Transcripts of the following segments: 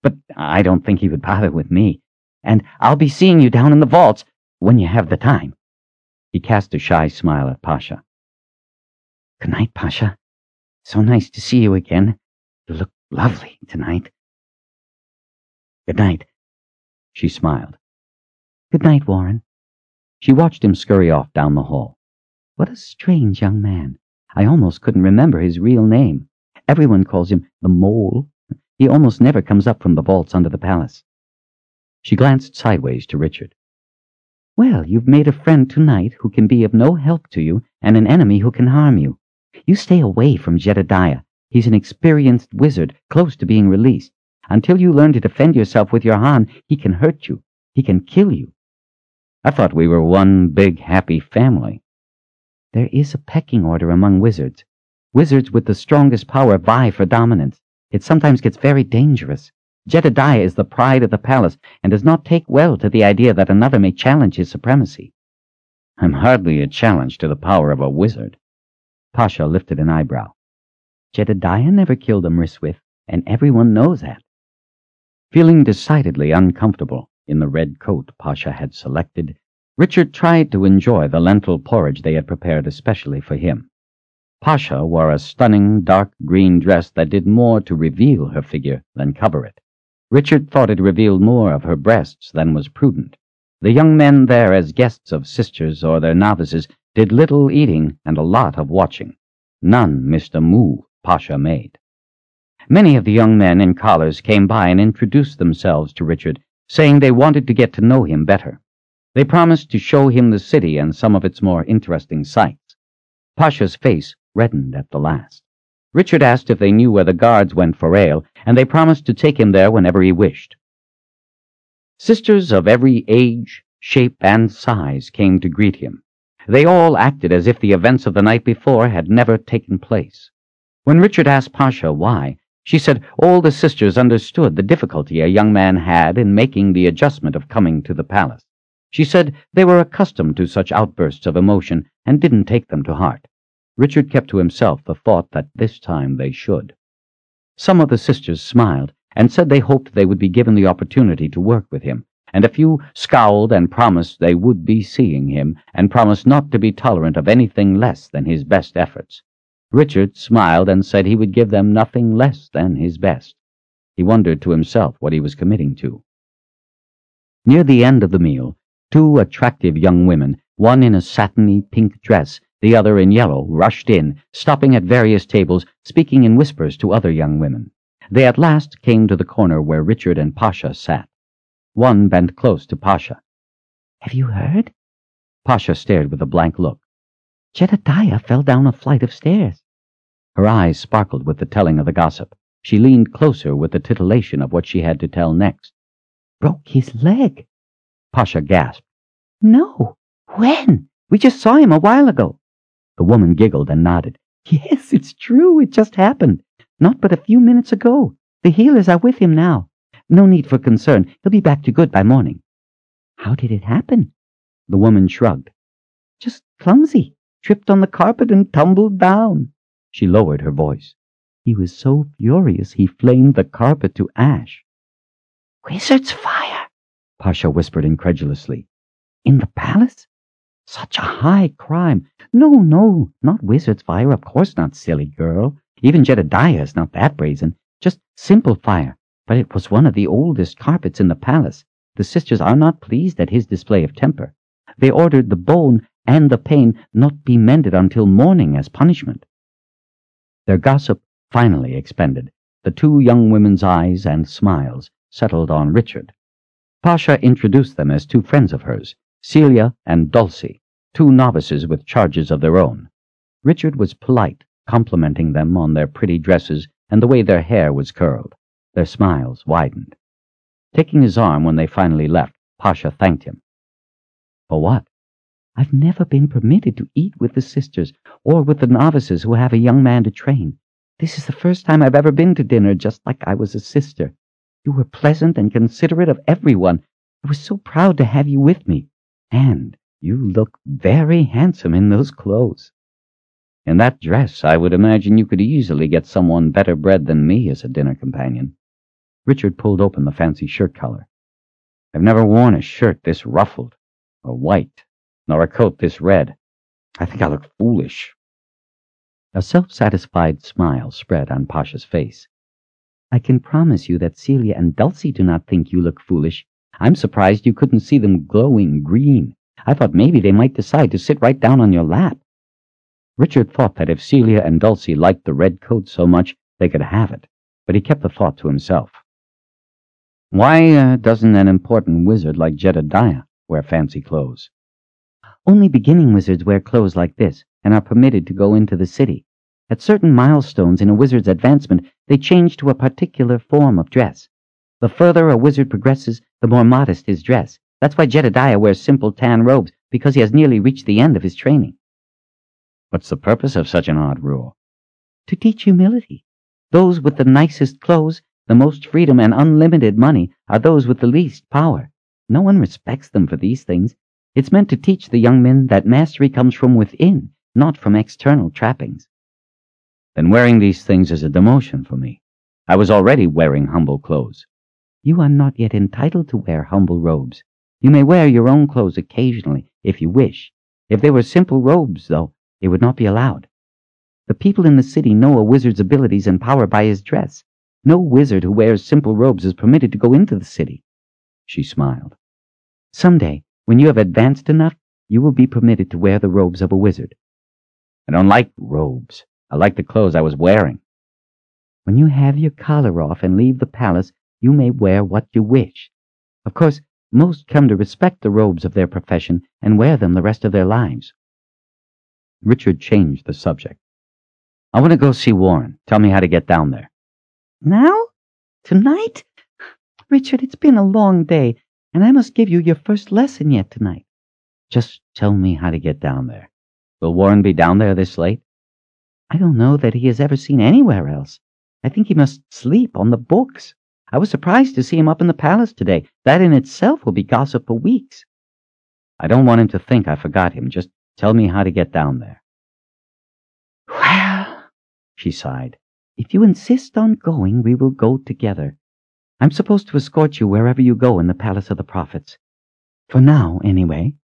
But I don't think he would bother with me. And I'll be seeing you down in the vaults when you have the time." He cast a shy smile at Pasha. "Good night, Pasha. So nice to see you again. You look lovely tonight." "Good night." She smiled. "Good night, Warren." She watched him scurry off down the hall. What a strange young man. I almost couldn't remember his real name. Everyone calls him the Mole. He almost never comes up from the vaults under the palace. She glanced sideways to Richard. "Well, you've made a friend tonight who can be of no help to you and an enemy who can harm you. You stay away from Jedediah. He's an experienced wizard, close to being released. Until you learn to defend yourself with your Han, he can hurt you. He can kill you." "I thought we were one big happy family." "There is a pecking order among wizards. Wizards with the strongest power vie for dominance. It sometimes gets very dangerous. Jedediah is the pride of the palace and does not take well to the idea that another may challenge his supremacy." "I'm hardly a challenge to the power of a wizard." Pasha lifted an eyebrow. "Jedediah never killed a Mriswith, and everyone knows that." Feeling decidedly uncomfortable in the red coat Pasha had selected, Richard tried to enjoy the lentil porridge they had prepared especially for him. Pasha wore a stunning dark green dress that did more to reveal her figure than cover it. Richard thought it revealed more of her breasts than was prudent. The young men there as guests of sisters or their novices did little eating and a lot of watching. None missed a move Pasha made. Many of the young men in collars came by and introduced themselves to Richard, saying they wanted to get to know him better. They promised to show him the city and some of its more interesting sights. Pasha's face reddened at the last. Richard asked if they knew where the guards went for ale, and they promised to take him there whenever he wished. Sisters of every age, shape, and size came to greet him. They all acted as if the events of the night before had never taken place. When Richard asked Pasha why, she said all the sisters understood the difficulty a young man had in making the adjustment of coming to the palace. She said they were accustomed to such outbursts of emotion and didn't take them to heart. Richard kept to himself the thought that this time they should. Some of the sisters smiled and said they hoped they would be given the opportunity to work with him, and a few scowled and promised they would be seeing him, and promised not to be tolerant of anything less than his best efforts. Richard smiled and said he would give them nothing less than his best. He wondered to himself what he was committing to. Near the end of the meal, two attractive young women, one in a satiny pink dress, the other in yellow, rushed in, stopping at various tables, speaking in whispers to other young women. They at last came to the corner where Richard and Pasha sat. One bent close to Pasha. "Have you heard?" Pasha stared with a blank look. "Jedediah fell down a flight of stairs." Her eyes sparkled with the telling of the gossip. She leaned closer with the titillation of what she had to tell next. "Broke his leg." Pasha gasped. "No. When? We just saw him a while ago." The woman giggled and nodded. "Yes, it's true. It just happened. Not but a few minutes ago. The healers are with him now. No need for concern. He'll be back to good by morning." "How did it happen?" The woman shrugged. "Just clumsy. Tripped on the carpet and tumbled down." She lowered her voice. "He was so furious he flamed the carpet to ash." "Wizard's fire," Pasha whispered incredulously. "In the palace? Such a high crime. No, not wizard's fire. Of course not, silly girl. Even Jedediah is not that brazen. Just simple fire. But it was one of the oldest carpets in the palace. The sisters are not pleased at his display of temper. They ordered the bone and the pain not be mended until morning as punishment." Their gossip finally expended, the two young women's eyes and smiles settled on Richard. Pasha introduced them as two friends of hers, Celia and Dulcie, two novices with charges of their own. Richard was polite, complimenting them on their pretty dresses and the way their hair was curled. Their smiles widened. Taking his arm when they finally left, Pasha thanked him. "For what?" "I've never been permitted to eat with the sisters or with the novices who have a young man to train. This is the first time I've ever been to dinner just like I was a sister. You were pleasant and considerate of everyone. I was so proud to have you with me. And you look very handsome in those clothes." "In that dress, I would imagine you could easily get someone better bred than me as a dinner companion." Richard pulled open the fancy shirt collar. "I've never worn a shirt this ruffled, or white, nor a coat this red. I think I look foolish." A self-satisfied smile spread on Pasha's face. "I can promise you that Celia and Dulcie do not think you look foolish. I'm surprised you couldn't see them glowing green. I thought maybe they might decide to sit right down on your lap." Richard thought that if Celia and Dulcie liked the red coat so much, they could have it, but he kept the thought to himself. "Why doesn't an important wizard like Jedediah wear fancy clothes?" "Only beginning wizards wear clothes like this, and are permitted to go into the city. At certain milestones in a wizard's advancement, they change to a particular form of dress. The further a wizard progresses, the more modest his dress. That's why Jedediah wears simple tan robes, because he has nearly reached the end of his training." "What's the purpose of such an odd rule?" "To teach humility. Those with the nicest clothes, the most freedom, and unlimited money are those with the least power. No one respects them for these things. It's meant to teach the young men that mastery comes from within, not from external trappings." "Then wearing these things is a demotion for me. I was already wearing humble clothes." "You are not yet entitled to wear humble robes. You may wear your own clothes occasionally, if you wish. If they were simple robes, though, it would not be allowed. The people in the city know a wizard's abilities and power by his dress. No wizard who wears simple robes is permitted to go into the city." She smiled. "Someday, when you have advanced enough, you will be permitted to wear the robes of a wizard." "I don't like robes. I like the clothes I was wearing." "When you have your collar off and leave the palace, you may wear what you wish. Of course, most come to respect the robes of their profession and wear them the rest of their lives." Richard changed the subject. "I want to go see Warren. Tell me how to get down there." "Now? Tonight? Richard, it's been a long day, and I must give you your first lesson yet tonight." "Just tell me how to get down there. Will Warren be down there this late?" "I don't know that he has ever seen anywhere else. I think he must sleep on the books. I was surprised to see him up in the palace today. That in itself will be gossip for weeks." "I don't want him to think I forgot him. Just tell me how to get down there." "Well," she sighed, "if you insist on going, we will go together. I'm supposed to escort you wherever you go in the Palace of the Prophets. For now, anyway."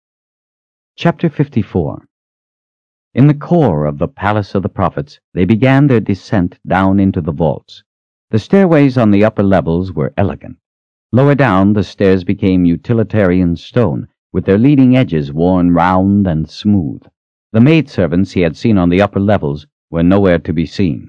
Chapter 54. In the core of the Palace of the Prophets, they began their descent down into the vaults. The stairways on the upper levels were elegant. Lower down, the stairs became utilitarian stone, with their leading edges worn round and smooth. The maidservants he had seen on the upper levels were nowhere to be seen.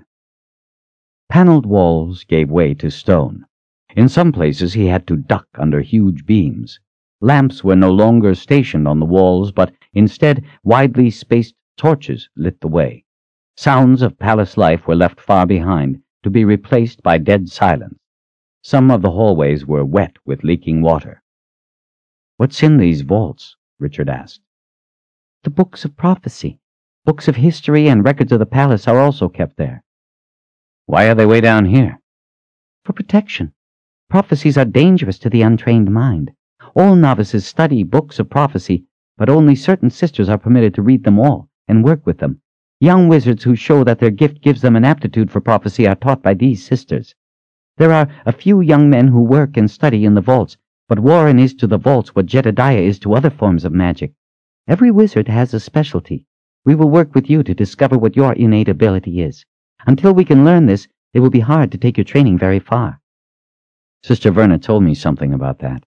Paneled walls gave way to stone. In some places he had to duck under huge beams. Lamps were no longer stationed on the walls, but instead widely spaced torches lit the way. Sounds of palace life were left far behind, to be replaced by dead silence. Some of the hallways were wet with leaking water. "What's in these vaults?" Richard asked. "The books of prophecy. Books of history and records of the palace are also kept there." "Why are they way down here?" "For protection. Prophecies are dangerous to the untrained mind. All novices study books of prophecy, but only certain sisters are permitted to read them all and work with them. Young wizards who show that their gift gives them an aptitude for prophecy are taught by these sisters. There are a few young men who work and study in the vaults, but Warren is to the vaults what Jedediah is to other forms of magic. Every wizard has a specialty. We will work with you to discover what your innate ability is. Until we can learn this, it will be hard to take your training very far." Sister Verna told me something about that.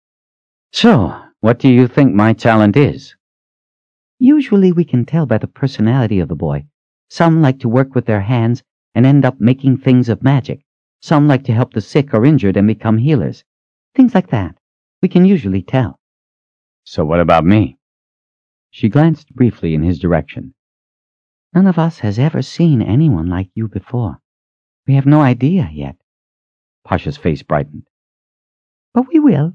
"So, what do you think my talent is?" "Usually we can tell by the personality of the boy. Some like to work with their hands and end up making things of magic. Some like to help the sick or injured and become healers. Things like that. We can usually tell." "So what about me?" She glanced briefly in his direction. "None of us has ever seen anyone like you before. We have no idea yet." Pasha's face brightened. "But we will."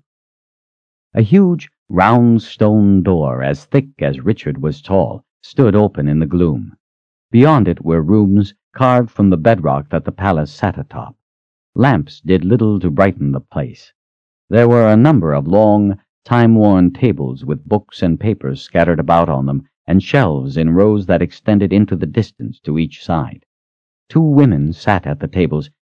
A huge, round stone door, as thick as Richard was tall, stood open in the gloom. Beyond it were rooms carved from the bedrock that the palace sat atop. Lamps did little to brighten the place. There were a number of long, time-worn tables with books and papers scattered about on them, and shelves in rows that extended into the distance to each side. 2 women sat at the tables,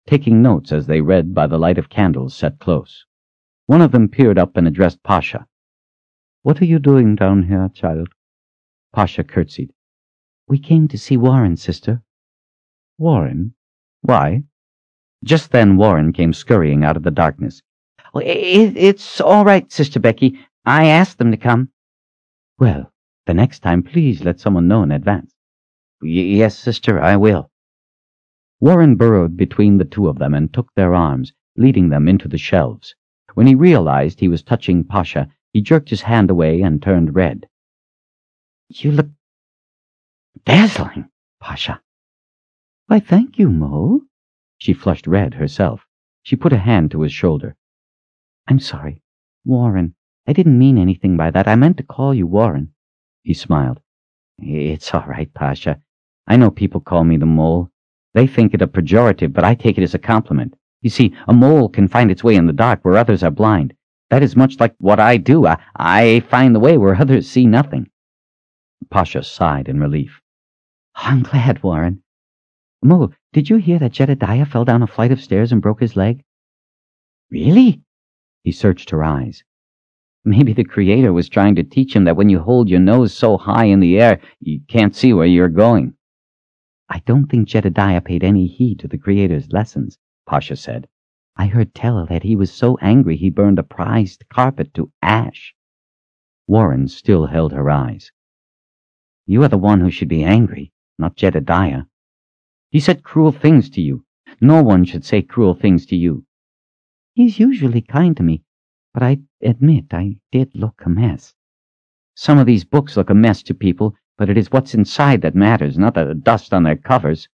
taking notes as they read by the light of candles set close. One of them peered up and addressed Pasha. "What are you doing down here, child?" Pasha curtsied. "We came to see Warren, sister." "Warren? Why?" Just then Warren came scurrying out of the darkness. "It's all right, Sister Becky. I asked them to come." "Well, the next time please let someone know in advance." "Yes, sister, I will." Warren burrowed between the two of them and took their arms, leading them into the shelves. When he realized he was touching Pasha, he jerked his hand away and turned red. "You look dazzling, Pasha." "Why, thank you, Mole." She flushed red herself. She put a hand to his shoulder. "I'm sorry. Warren. I didn't mean anything by that. I meant to call you Warren." He smiled. "It's all right, Pasha. I know people call me the Mole. They think it a pejorative, but I take it as a compliment. You see, a mole can find its way in the dark where others are blind. That is much like what I do. I find the way where others see nothing." Pasha sighed in relief. "I'm glad, Warren. Mole, did you hear that Jedediah fell down a flight of stairs and broke his leg?" "Really?" He searched her eyes. "Maybe the Creator was trying to teach him that when you hold your nose so high in the air, you can't see where you're going." "I don't think Jedediah paid any heed to the Creator's lessons," Pasha said. "I heard tell that he was so angry he burned a prized carpet to ash." Warren still held her eyes. "You are the one who should be angry, not Jedediah. He said cruel things to you. No one should say cruel things to you." "He's usually kind to me, but I admit I did look a mess." "Some of these books look a mess to people, but it is what's inside that matters, not the dust on their covers."